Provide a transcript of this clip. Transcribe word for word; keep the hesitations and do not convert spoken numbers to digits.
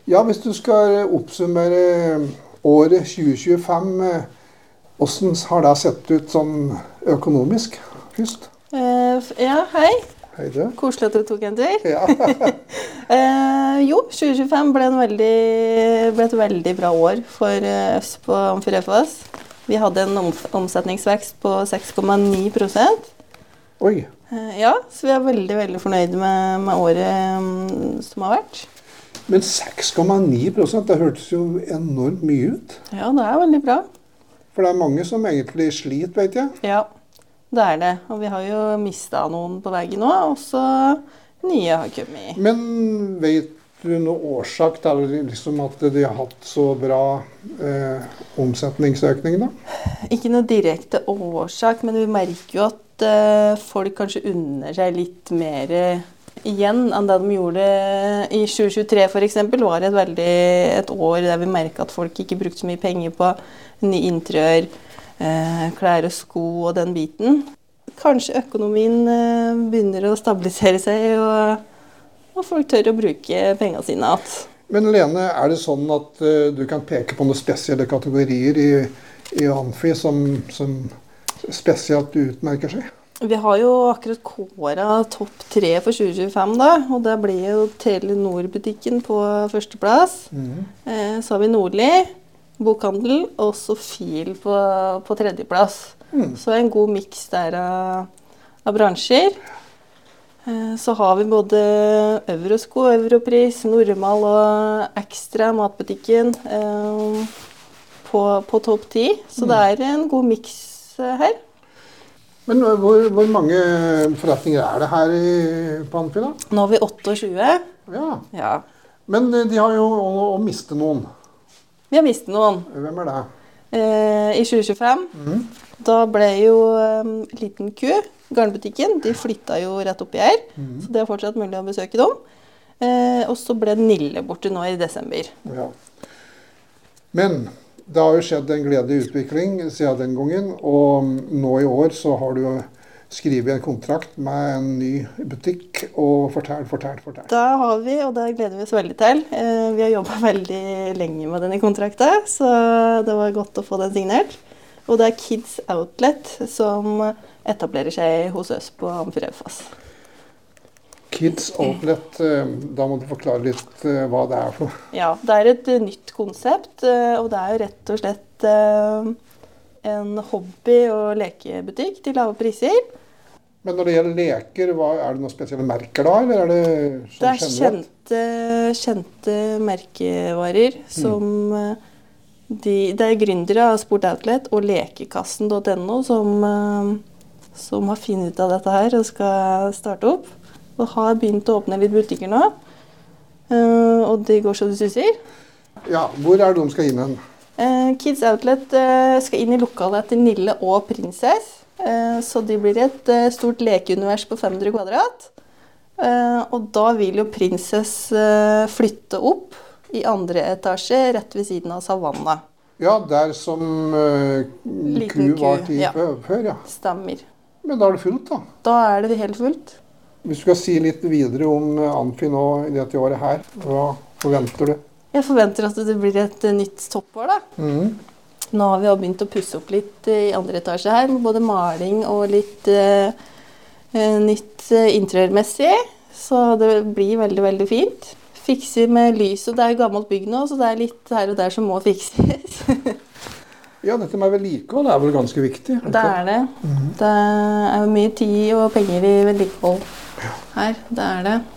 Ja, hvis du skal oppsummere året tjue tjuefem, hvordan har det sett ut sånn økonomisk først? Uh, ja, hei. Hei du. Koselig at du tok en tur. Ja. uh, jo, tjue tjuefem ble, en veldig, ble et veldig bra år for oss på Amfi Raufoss. Vi hadde en om, omsetningsvekst på seks komma ni prosent. Oi. Uh, ja, så vi er veldig, veldig fornøyde med, med året um, som har vært. Men seks komma ni prosent, det hørtes jo enormt mye ut. Ja, det er veldig bra. For det er mange som egentlig sliter, vet jeg. Ja, det er det. Og vi har jo mistet noen på veien nå, og så nye har kommet. Men vet du noe årsak til liksom at de har hatt så bra eh, omsetningsøkning da? Ikke noe direkte årsak, men vi merker jo at eh, folk kanskje unner seg litt mer igjen enn det de gjorde i tjue tjuetre for eksempel. Det var et, veldig, et år der vi merket at folk ikke brukte så mye penger på nye interiør, eh, klær og sko og den biten. Kanskje økonomien eh, begynner å stabilisere seg, og og folk tør å bruke pengene sine igjen. Men Lene, er det sånn at uh, du kan peke på noen spesielle kategorier i, i Amfi som, som spesielt utmerker seg? Vi har jo akkurat kåret topp tre for tjue tjuefem, da, og det blir jo Telenor-butikken på førsteplass. Mm. Eh, så har vi Nordli, bokhandel, og så Fil på, på tredjeplass. Mm. Så er det en god miks der av, av bransjer. Så har vi både Eurosko, Europris, Normal og Ekstra matbutikken eh, på, på topp ti. Så det er en god miks her. Men hvor, hvor mange forretninger er det her i, på Amfi da? Nå har vi tjueåtte. Ja. Ja. Men de har jo å, å miste noen. Vi har mistet noen. Hvem er det? Eh, I tjue tjuefem. Mm. Da ble jo um, Liten Ku, garnbutikken, de flyttet jo rett oppi her, mm. så det er fortsatt mulig å besøke dem. Eh, og så ble Nille borte nå i desember. Ja. Men det har jo skjedd en gledelig utvikling siden den gangen, og nå i år så har du skrevet en kontrakt med en ny butikk, og fortell, fortell, fortell. Da har vi, og det gleder vi oss veldig til. Eh, vi har jobbet veldig lenge med denne kontrakten, så det var godt å få den signert. Og det er Kids Outlet som etablerer seg hos oss på Amfi Raufoss. Kids Outlet, da må du forklare litt hva det er for. Ja, det er et nytt konsept, og det er jo rett og slett en hobby- og lekebutikk til lave priser. Men når det gjelder leker, hva, er det noen spesielle merker da, eller er det sånn det er kjente, kjente merkevarer som... Mm. De, det er gründere av Sport Outlet og lekekassen punktum no som, som har funnet ut av dette her og skal starte opp. Og har begynt å åpne litt butikker nå. Og det går så det suser. Ja, hvor er det de skal inn hen? Kids Outlet skal inn i lokalet til Nille og Princess. Så det blir et stort lekeunivers på fem hundre kvadrat. Og da vil jo Princess flytte opp i andre etasje, rett ved siden av Savanna. Ja, der som uh, ku var til ja. Før, ja. Stemmer. Men da er det fullt, da? Da er det helt fullt. Hvis du skal si litt videre om Amfi nå i dette året her, hva forventer du? Jeg forventer at det blir et nytt toppår, da. Mm. Nå har vi jo begynt å pusse opp litt i andre etasje her, med både maling og litt uh, nytt uh, interiørmessig. Så det blir veldig, veldig fint. Fikser med lys, og det er gammelt bygg nå, så det er litt her og der som må fikses. Ja, dette med vedlikehold er vel ganske viktig? Det er det. Mm-hmm. Det er mye tid og penger i vedlikehold her, det er det.